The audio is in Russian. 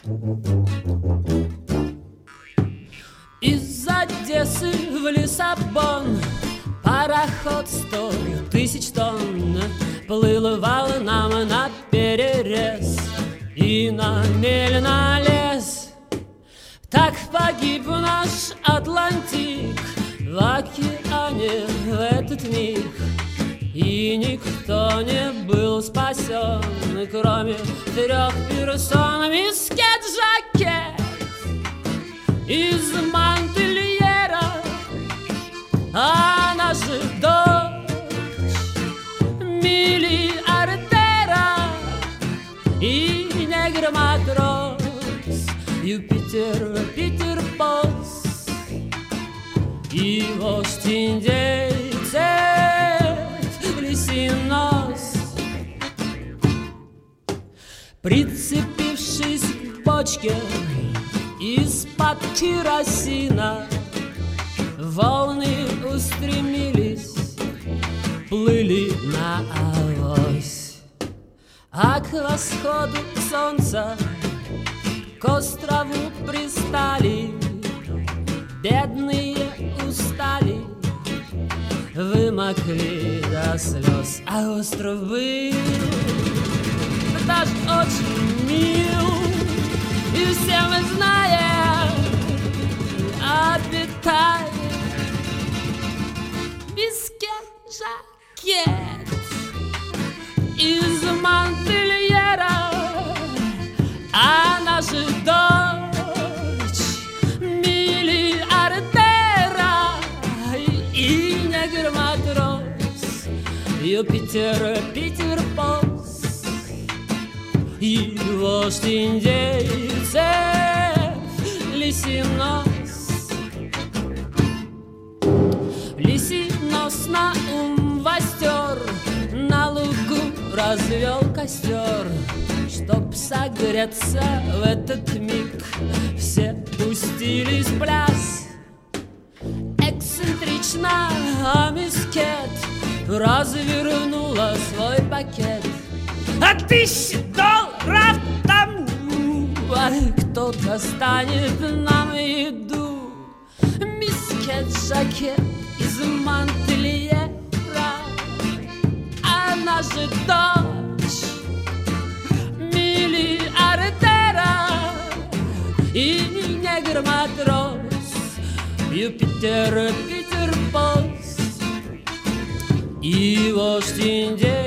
Из Одессы в Лиссабон пароход 100 000 тонн плыл волнам наперерез и на мель налез. Так погиб наш Атлантик в океане в этот миг, и никто не был спасен, кроме 3 персон. Мискет Жакет из Монпельера, она же дочь миллиардера, и негр-матрос Юпитер, Питер Босс, и вождь индейцев Лисинос. Прицепившись к бочке из-под керосина, волны устремились, плыли на авось, а к восходу солнца к острову пристали. Бедные устали, вымокли до слез, а остров был даже очень мил, и все мы знаем, обитает Мискет Жакет из Монпельера, она же дочь миллиардера, и негр-матрос Юпитер, Питер Босс, и вождь индейцев Лисинос. Лисинос на ум востер, на лугу развел костер. Чтоб согреться в этот миг, все пустились в пляс. Эксцентрично Мискет развернула свой пакет. $1000 тому, кто достанет нам еду. Мискет Жакет из Монпельера, она же дочь миллиардера, и негр-матрос Юпитер, Питер Босс, и вождь индейцев